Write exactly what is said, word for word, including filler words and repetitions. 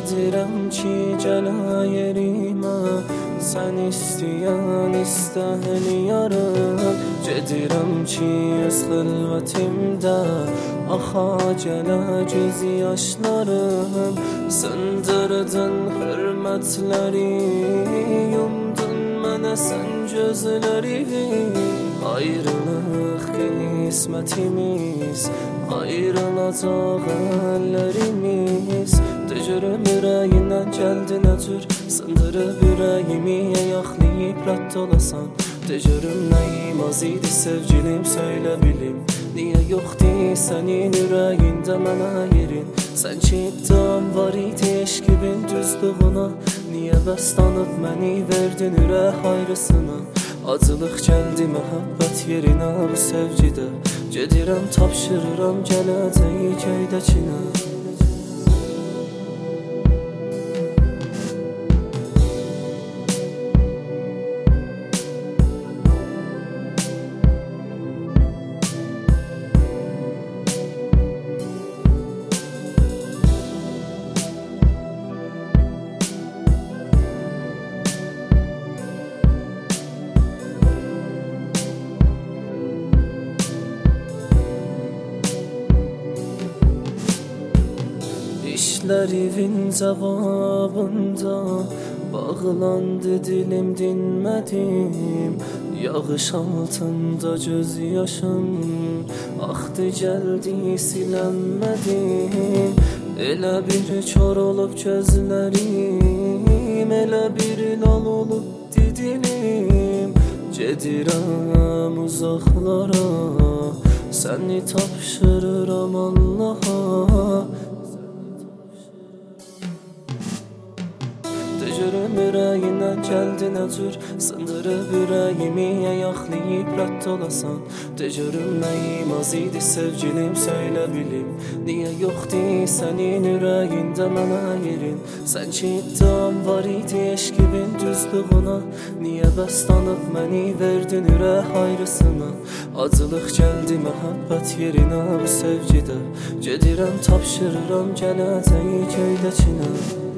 gedirəm ki, gələ yerimə. Sən istəyən istəhliyarım. Gedirəm ki, öz xilvətimdə axa gələ göz yaşlarım. Söndürdün hürmətləri, yumdun mənə sən gözləri. Ayrılıq qismətimiz, ayrılacaq əllərimiz. Döcürüm ürəyindən gəldin ötür, sındırıb ürəyimi ayaqlayıb rədd olasan. Döcürüm nəyim az idi sevgilim, söylə bilim. Niyə yoxdur sənin ürəyində mənə yerin? Sən ki iddian var idi eşqibin düzlüğuna. Niyə bəstanıb məni verdin ürək ayrısına? Acılıq gəldi məhəbbət yerinə bu sevgidə. Gedirəm tapşırıram gələcəyi köydəkinə. İşlər evin cavabında bağlandı dilim dinmədim. Yağış altında göz yaşım axdı gəldi silənmədim. Elə bir kör olub gözlərim, elə bir lal olub didilim. Gedirəm uzaqlara, səni tapşırıram Allaha. Döcürüm ürəyindən gəldin ötür, sındırıb ürəyimi ayaqlayıb rədd olasan. Döcürüm nəyim az idi sevgilim, söylə bilim. Niyə yoxdur sənin ürəyində mənə yerin? Sən ki iddian var idi eşqibin düzlüğuna. Niyə bəstanıb məni verdin ürək ayrısına? Acılıq gəldi məhəbbət yerinə bu sevgidə. Gedirəm tapşırıram gələcəyi köydəkinə.